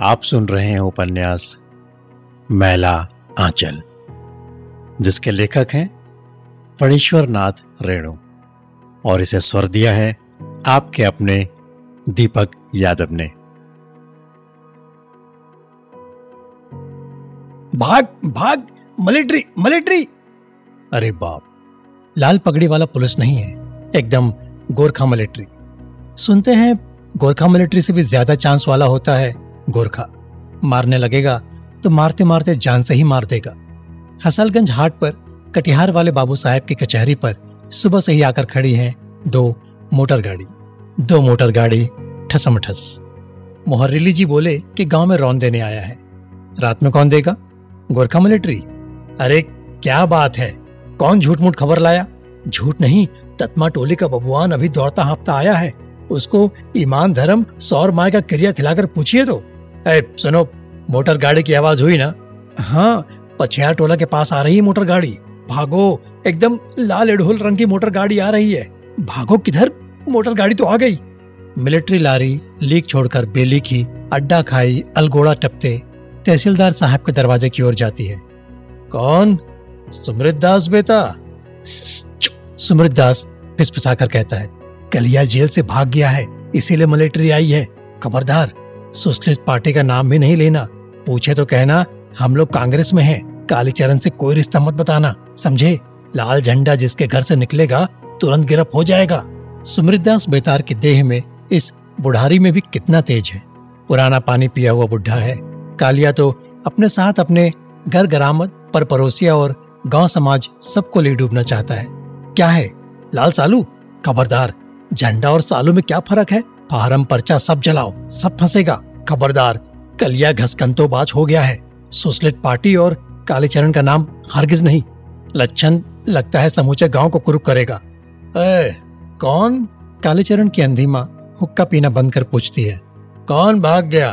आप सुन रहे हैं उपन्यास मैला आंचल, जिसके लेखक हैं फणीश्वर नाथ रेणु, और इसे स्वर दिया है आपके अपने दीपक यादव ने। भाग भाग, मिलिट्री मिलिट्री! अरे बाप, लाल पगड़ी वाला पुलिस नहीं है, एकदम गोरखा मिलिट्री। सुनते हैं गोरखा मिलिट्री से भी ज्यादा चांस वाला होता है गोरखा। मारने लगेगा तो मारते मारते जान से ही मार देगा। हसलगंज हाट पर कटिहार वाले बाबू साहब की कचहरी पर सुबह से ही आकर खड़ी हैं दो मोटर गाड़ी ठसमठस। मोहर्रिली जी बोले कि गांव में रौन देने आया है। रात में कौन देगा? गोरखा मिलिट्री। अरे क्या बात है, कौन झूठ मूठ खबर लाया? झूठ नहीं, तत्मा टोली का बबुआन अभी दौड़ता हाँपता आया है। उसको ईमान धर्म सौर माय का क्रिया खिलाकर पूछिए तो। सुनो, मोटर गाड़ी की आवाज हुई ना? हाँ, पछियार टोला के पास आ रही है मोटर गाड़ी। भागो, एकदम लाल एडोल रंग की मोटर गाड़ी आ रही है। भागो, किधर? मोटर गाड़ी तो आ गई। मिलिट्री लारी लीक छोड़कर बेलीखी, अड्डा खाई, अलगोड़ा टपते तहसीलदार साहब के दरवाजे की ओर जाती है। कौन? सुमृत दास बेटा। सुमृत दास फिसफिसाकर कहता है, कलिया जेल से भाग गया है, इसीलिए मिलिट्री आई है। खबरदार, सोशलिस्ट पार्टी का नाम भी नहीं लेना। पूछे तो कहना हम लोग कांग्रेस में हैं। कालीचरण से कोई रिश्ता मत बताना, समझे? लाल झंडा जिसके घर से निकलेगा तुरंत गिरफ्त हो जाएगा। सुमृतदास बेतार की देह में इस बुढ़ारी में भी कितना तेज है। पुराना पानी पिया हुआ बुढ़ा है। कालिया तो अपने साथ अपने घर गरामद पर पड़ोसिया और गांव समाज सबको ले डूबना चाहता है। क्या है लाल सालू? खबरदार, झंडा और सालू में क्या फर्क है? फार्म पर्चा सब जलाओ, सब फंसेगा। खबरदार, कलिया घसकंतोबाज हो गया है। सोशलिस्ट पार्टी और कालीचरण का नाम हरगिज नहीं। लक्षण लगता है समूचे गांव को कुरुक करेगा। कौन? कालीचरण की अंधी माँ हुक्का पीना बंद कर पूछती है। कौन भाग गया?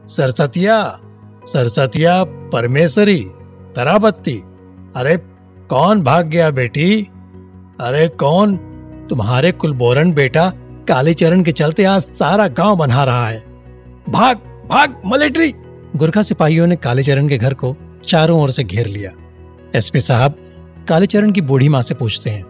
सरसतिया परमेश्वरी तराबत्ती। अरे कौन भाग गया बेटी? अरे कौन? तुम्हारे कुलबोरन बेटा कालीचरण के चलते आज सारा गांव बना रहा है। भाग भाग मिलिट्री! गोरखा सिपाहियों ने कालीचरण के घर को चारों ओर से घेर लिया। एसपी साहब कालीचरण की बूढ़ी माँ से पूछते हैं,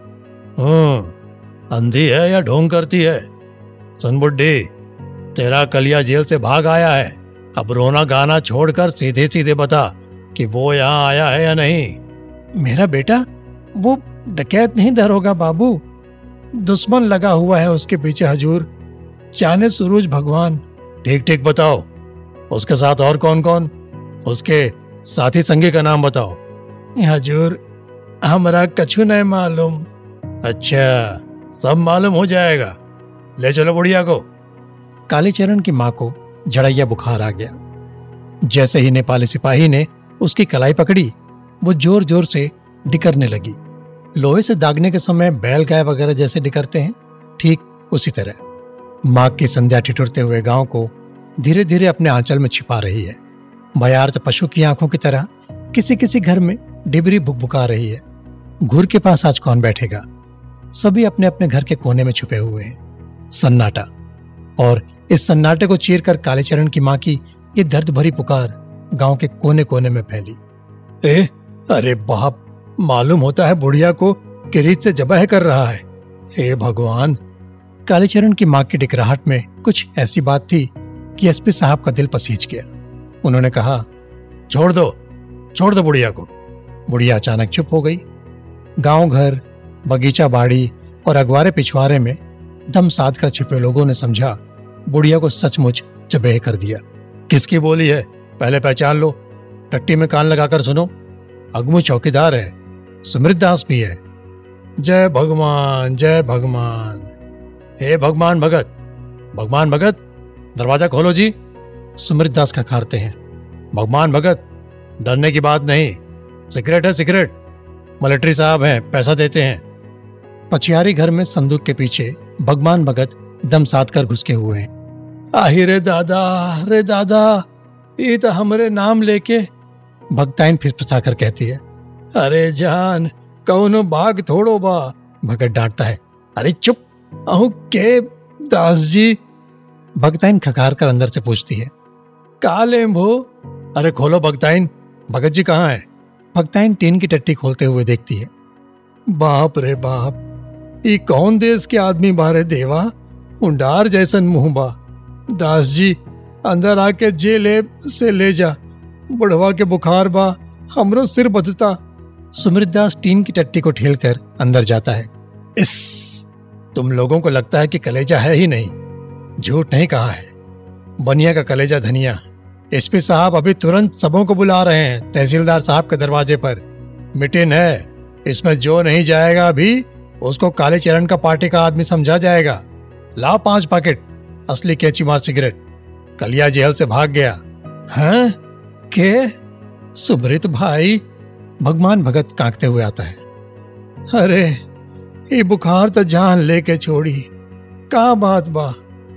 अंधी है या ढोंग करती है? सुन बुड्ढी, तेरा कलिया जेल से भाग आया है। अब रोना गाना छोड़कर सीधे सीधे बता कि वो यहाँ आया है या नहीं। मेरा बेटा वो डकैत नहीं दरोगा बाबू, दुश्मन लगा हुआ है उसके पीछे हजूर। जाने सूरज भगवान। ठीक ठीक बताओ, उसके साथ और कौन कौन? उसके साथी संगी का नाम बताओ। हजूर, हमरा कछु नहीं मालूम। अच्छा, सब मालूम हो जाएगा। ले चलो बुढ़िया को। कालीचरण की माँ को जड़ैया बुखार आ गया। जैसे ही नेपाली सिपाही ने उसकी कलाई पकड़ी, वो जोर जोर से डिकरने लगी। लोहे से दागने के समय बैल गाय वगैरह जैसे डिकरते हैं, ठीक उसी तरह माँ की संध्या ठिठुरते हुए गांव को धीरे धीरे अपने आंचल में छिपा रही है। भयार्त पशु की आंखों की तरह किसी किसी घर में डिबरी भुकभुका रही है। घुर के पास आज कौन बैठेगा? सभी अपने अपने घर के कोने में छुपे हुए हैं। सन्नाटा, और इस सन्नाटे को चीर कर कालीचरण की माँ की ये दर्द भरी पुकार गांव के कोने कोने में फैली। अरे बाप, मालूम होता है बुढ़िया को किरीट से जबह कर रहा है। हे भगवान! कालीचरण की माँ की डिकराहट में कुछ ऐसी बात थी कि एसपी साहब का दिल पसीज गया। उन्होंने कहा, छोड़ दो बुढ़िया को। बुढ़िया अचानक चुप हो गई। गांव घर, बगीचा बाड़ी और अगवारे पिछवारे में दम साध कर छिपे लोगों ने समझा बुढ़िया को सचमुच जबह कर दिया। किसकी बोली है पहले पहचान लो। टट्टी में कान लगाकर सुनो। अगमू चौकीदार है, सुमृत दास भी है। जय भगवान, जय भगवान। हे भगवान भगत, दरवाजा खोलो जी। सुमृत दास खखारते हैं। भगवान भगत, डरने की बात नहीं, सिगरेट है सिगरेट। मिलिट्री साहब हैं, पैसा देते हैं। पछियारी घर में संदूक के पीछे भगवान भगत दम साध कर घुसके हुए हैं। आही रे दादा, ये तो हमरे नाम लेके। भगताइन फिसफिसाकर कहती है, अरे जान, कौनो भाग थोड़ो बा। भगत डांटता है, अरे चुप, अहू के दास जी। भगताइन खखार कर अंदर से पूछती है, काले भो। अरे खोलो भगताइन, भगत जी कहाँ है? भगताइन टीन की टट्टी खोलते हुए देखती है। बाप रे बाप, ये कौन देश के आदमी बारे देवा, उंडार जैसन मुंह बा। दास जी अंदर आके जेल से ले जा, बुढ़वा के बुखार बा, हमरो सिर बधता। सुमित दास टीन की टट्टी को ठेलकर अंदर जाता है। इस तुम लोगों को लगता है कि कलेजा है ही नहीं। झूठ नहीं कहा है, बनिया का कलेजा धनिया। एसपी साहब अभी तुरंत सबों को बुला रहे हैं तहसीलदार साहब के दरवाजे पर। मीटिंग है, इसमें जो नहीं जाएगा अभी उसको काले चरण का पार्टी का आदमी समझा जाएगा। ला 5 पैकेट असली कैंची मार सिगरेट। कलिया जेल से भाग गया। हैं? के? सुमृत भाई, भगवान भगत कांकते हुए आता है। अरे ये बुखार तो जान लेके छोड़ी, का बात बा?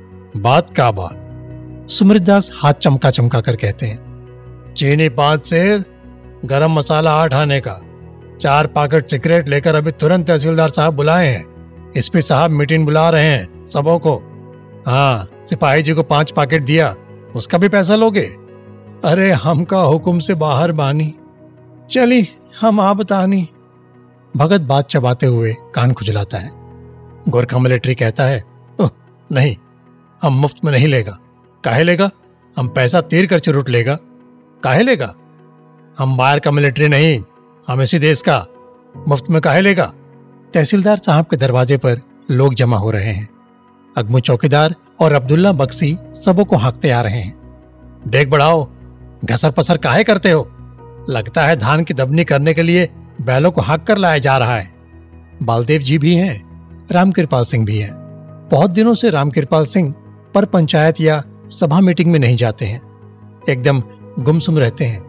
बात का बात? सुमृत दास हाथ चमका चमका कर कहते हैं। चीनी 5 सेर, गरम मसाला 8 आने का, 4 पैकेट सिगरेट लेकर अभी तुरंत तहसीलदार साहब बुलाए हैं। एसपी साहब मीटिंग बुला रहे हैं सबों को। हाँ, सिपाही जी को 5 पैकेट दिया, उसका भी पैसा लोगे? अरे हमका हुक्म से बाहर बानी, चली हम आ बतानी। भगत बात चबाते हुए कान खुजलाता है। गोरखा मिलिट्री कहता है, नहीं, हम मुफ्त में नहीं लेगा। काहे लेगा? हम पैसा तीर कर चुरुट लेगा। काहे लेगा? हम बाहर का मिलिट्री नहीं, हम इसी देश का, मुफ्त में काहे लेगा? तहसीलदार साहब के दरवाजे पर लोग जमा हो रहे हैं। अगमू चौकीदार और अब्दुल्ला बक्सी सबों को हाँकते आ रहे हैं। डेग बढ़ाओ, घसर पसर काहे करते हो? लगता है धान की दबनी करने के लिए बैलों को हाँक कर लाया जा रहा है। बालदेव जी भी हैं, रामकृपाल सिंह भी हैं। बहुत दिनों से रामकृपाल सिंह पर पंचायत या सभा मीटिंग में नहीं जाते हैं, एकदम गुमसुम रहते हैं।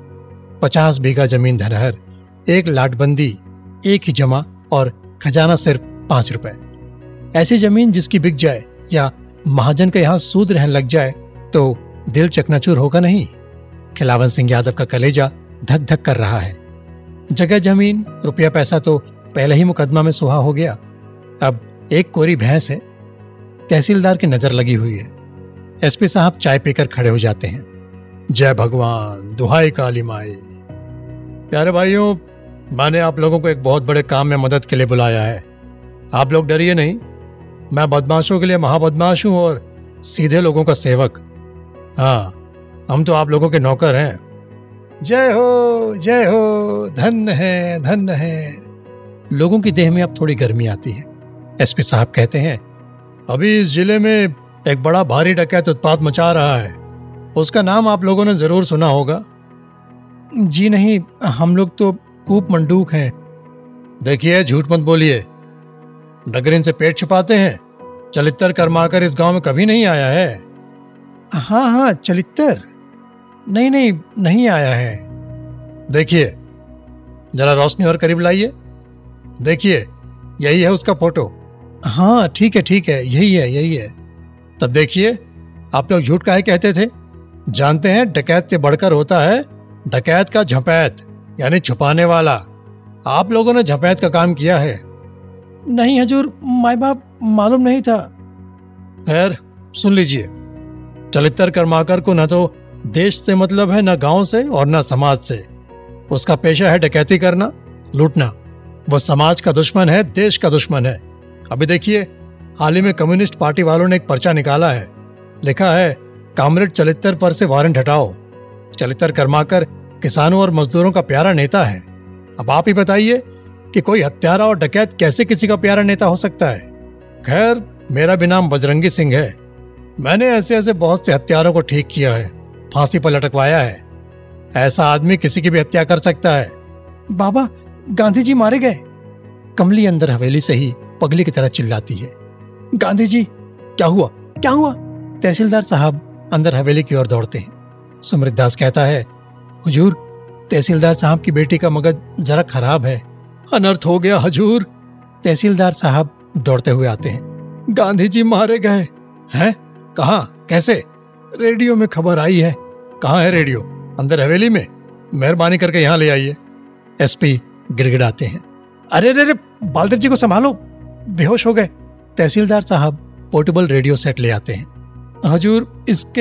50 बीघा जमीन धनहर, 1 लाटबंदी, 1 ही जमा और खजाना सिर्फ 5 रुपए। ऐसी जमीन जिसकी बिक जाए या महाजन के यहाँ सूद रहने लग जाए तो दिल चकनाचूर होगा नहीं। खिलावन सिंह यादव का कलेजा धक धक कर रहा है। जगह जमीन रुपया पैसा तो पहले ही मुकदमा में सुहा हो गया, अब एक कोरी भैंस है। तहसीलदार की नजर लगी हुई है। एसपी साहब चाय पीकर खड़े हो जाते हैं। जय भगवान, दुहाई काली माई। प्यारे भाइयों, मैंने आप लोगों को एक बहुत बड़े काम में मदद के लिए बुलाया है। आप लोग डरिए नहीं, मैं बदमाशों के लिए महाबदमाश हूं और सीधे लोगों का सेवक। हाँ, हम तो आप लोगों के नौकर हैं। जय हो, धन्य है, धन्य है। लोगों की देह में अब थोड़ी गर्मी आती है। एसपी साहब कहते हैं, अभी इस जिले में एक बड़ा भारी डकैत उत्पात मचा रहा है, उसका नाम आप लोगों ने जरूर सुना होगा। जी नहीं, हम लोग तो कूप मंडूक हैं। देखिए, झूठ मत बोलिए, डगरिन से पेट छुपाते हैं। चलित्तर करमाकर इस गांव में कभी नहीं आया है। हाँ, चलित्तर नहीं आया है। देखिए, जरा रोशनी और करीब लाइए। देखिए, यही है उसका फोटो। हाँ, ठीक है, यही है। तब देखिए, आप लोग झूठ काहे कहते थे? जानते हैं डकैत से बढ़कर होता है डकैत का झपैत, यानी छुपाने वाला। आप लोगों ने झपैत का काम किया है। नहीं हजूर, माई बाप मालूम नहीं था। खैर, सुन लीजिए, चलित्तर करमाकर को न तो देश से मतलब है, न गांव से और न समाज से। उसका पेशा है डकैती करना, लूटना। वो समाज का दुश्मन है, देश का दुश्मन है। अभी देखिए, हाल ही में कम्युनिस्ट पार्टी वालों ने एक पर्चा निकाला है, लिखा है कामरेड चलित्तर पर से वारंट हटाओ। चलित्तर करमाकर किसानों और मजदूरों का प्यारा नेता है। अब आप ही बताइए कि कोई हत्यारा और डकैत कैसे किसी का प्यारा नेता हो सकता है। खैर, मेरा भी नाम बजरंगी सिंह है। मैंने ऐसे बहुत से हत्यारों को ठीक किया है, फांसी पर लटकवाया है। ऐसा आदमी किसी की भी हत्या कर सकता है। बाबा, गांधी जी मारे गए। कमली अंदर हवेली से ही पगली की तरह चिल्लाती है। गांधी जी? क्या हुआ? तहसीलदार साहब अंदर हवेली की ओर दौड़ते हैं। सुमृत दास कहता है, हुजूर, तहसीलदार साहब की बेटी का मगज जरा खराब है। अनर्थ हो गया हजूर। तहसीलदार साहब दौड़ते हुए आते हैं। गांधी जी मारे गए हैं? कहाँ? कैसे? रेडियो में खबर आई है। कहाँ है रेडियो? अंदर हवेली में। मेहरबानी करके यहाँ ले आइए। एसपी गिड़गिड़ाते हैं। अरे, बालदेव जी को संभालो, बेहोश हो गए। तहसीलदार साहब पोर्टेबल रेडियो सेट ले आते हैं। हजूर, इसके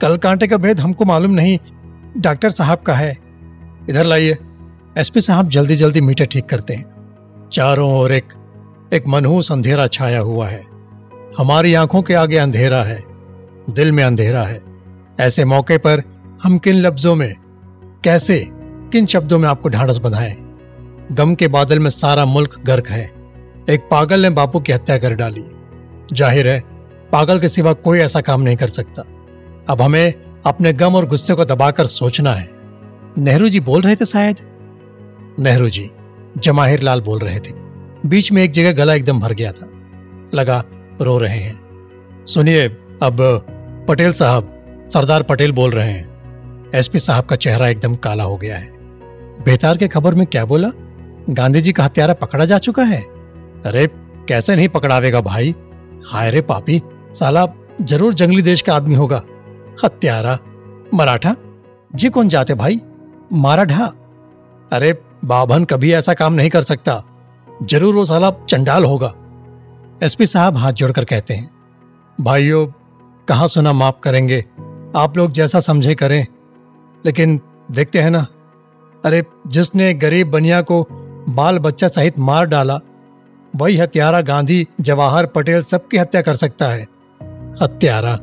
कल कांटे का भेद हमको मालूम नहीं, डॉक्टर साहब का है। इधर लाइए। एसपी साहब जल्दी जल्दी मीटर ठीक करते हैं। चारों ओर एक मनहूस अंधेरा छाया हुआ है। हमारी आंखों के आगे अंधेरा है, दिल में अंधेरा है। ऐसे मौके पर हम किन लफ्जों में, कैसे, किन शब्दों में आपको ढांढस बंधाएं? गम के बादल में सारा मुल्क गर्क है। एक पागल ने बापू की हत्या कर डाली। जाहिर है पागल के सिवा कोई ऐसा काम नहीं कर सकता। अब हमें अपने गम और गुस्से को दबाकर सोचना है। नेहरू जी बोल रहे थे शायद। नेहरू जी, जमाहिर लाल बोल रहे थे। बीच में एक जगह गला एकदम भर गया था, लगा रो रहे हैं। सुनिए, अब पटेल साहब, सरदार पटेल बोल रहे हैं। एसपी साहब का चेहरा एकदम काला हो गया है। बेतार के खबर में क्या बोला? गांधी जी का हत्यारा पकड़ा जा चुका है? अरे कैसे नहीं पकड़ावेगा भाई? हाय रे पापी, साला जरूर जंगली देश का आदमी होगा। हत्यारा? मराठा? जी कौन जाते भाई? माराठा? अरे बाभन कभी ऐसा काम नहीं कर सकता। जरूर वो साला चंडाल होगा। एसपी साहब हाथ जोड़कर कहते हैं, भाइयों कहाँ सुना माफ करेंगे, आप लोग जैसा समझे करें, लेकिन देखते हैं ना, अरे जिसने गरीब बनिया को बाल बच्चा सहित मार डाला, वही हत्यारा गांधी, जवाहर, पटेल सबकी हत्या कर सकता है। हत्यारा?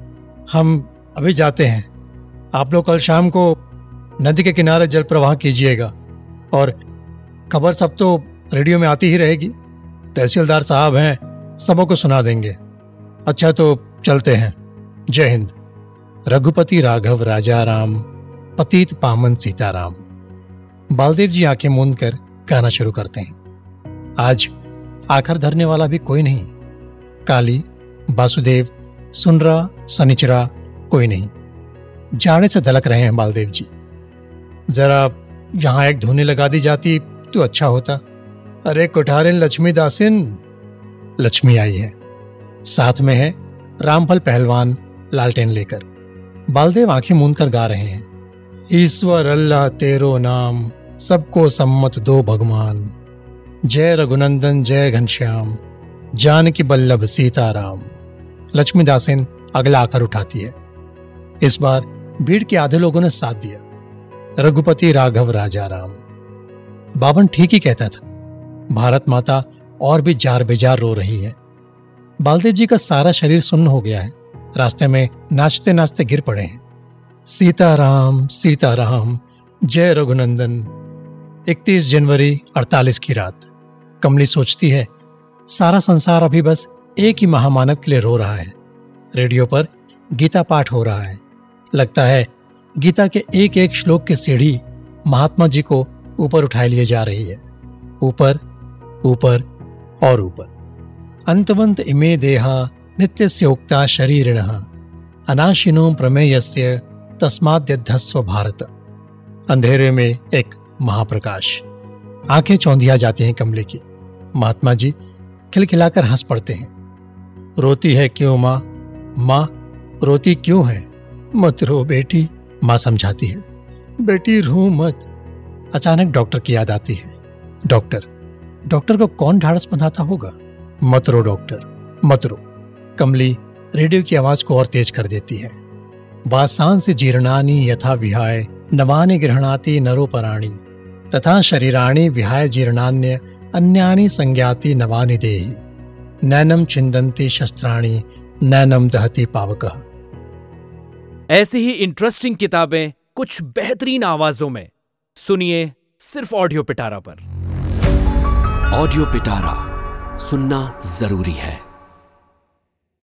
हम अभी जाते हैं। आप लोग कल शाम को नदी के किनारे जल प्रवाह कीजिएगा, और खबर सब तो रेडियो में आती ही रहेगी। तहसीलदार साहब हैं, सबों को सुना देंगे। अच्छा तो चलते हैं। जय हिंद। रघुपति राघव राजा राम, पतित पावन सीताराम। बालदेव जी आंखें मूंद कर गाना शुरू करते हैं। आज आखिर धरने वाला भी कोई नहीं। काली, वासुदेव, सुनरा, सनिचरा कोई नहीं। जाने से धलक रहे हैं बालदेव जी। जरा यहां एक धुनी लगा दी जाती तो अच्छा होता। अरे कुठारिन लक्ष्मी दासिन। लक्ष्मी आई है, साथ में है रामफल पहलवान लालटेन लेकर। बालदेव आंखें मूंद कर गा रहे हैं, ईश्वर अल्लाह तेरो नाम, सबको सम्मत दो भगवान, जय रघुनंदन जय घनश्याम, जानकी बल्लभ सीताराम। लक्ष्मी दासिन अगला आकर उठाती है। इस बार भीड़ के आधे लोगों ने साथ दिया। रघुपति राघव राजा राम। बावन ठीक ही कहता था। भारत माता और भी जार बेजार रो रही है। बालदेव जी का सारा शरीर सुन्न हो गया है। रास्ते में नाचते नाचते गिर पड़े हैं। सीताराम सीताराम, जय रघुनंदन। 31 जनवरी 48 की रात। कमली सोचती है, सारा संसार अभी बस एक ही महामानव के लिए रो रहा है। रेडियो पर गीता पाठ हो रहा है। लगता है गीता के एक एक श्लोक की सीढ़ी महात्मा जी को ऊपर उठाए लिए जा रही है। ऊपर, ऊपर और ऊपर। अंतवंत इमे देहा नित्यस्योक्ता शरीरिणः, अनाशिनो प्रमेयस्य तस्माद्यद्धस्व भारत। अंधेरे में एक महाप्रकाश। आंखें चौंधिया जाती हैं कमले की। महात्मा जी खिलखिलाकर हंस पड़ते हैं। रोती है क्यों माँ? माँ रोती क्यों है? मत रो बेटी, माँ समझाती है। बेटी रो मत। अचानक डॉक्टर की याद आती है। डॉक्टर को कौन ढाढ़स बंधाता होगा? मत रो डॉक्टर, मत रो। कमली रेडियो की आवाज को और तेज कर देती है। वासांसि जीर्णानि यथा विहाय, नवानि गृह्णाति नरोपराणि, तथा शरीराणि विहाय जीर्णान्य अन्यानि संज्ञाति नवानि देहि, नैनम छिन्दन्ति शस्त्राणि, नैनम दहति पावकः। ऐसी ही इंटरेस्टिंग किताबें कुछ बेहतरीन आवाजों में सुनिए सिर्फ ऑडियो पिटारा पर। ऑडियो पिटारा सुनना जरूरी है।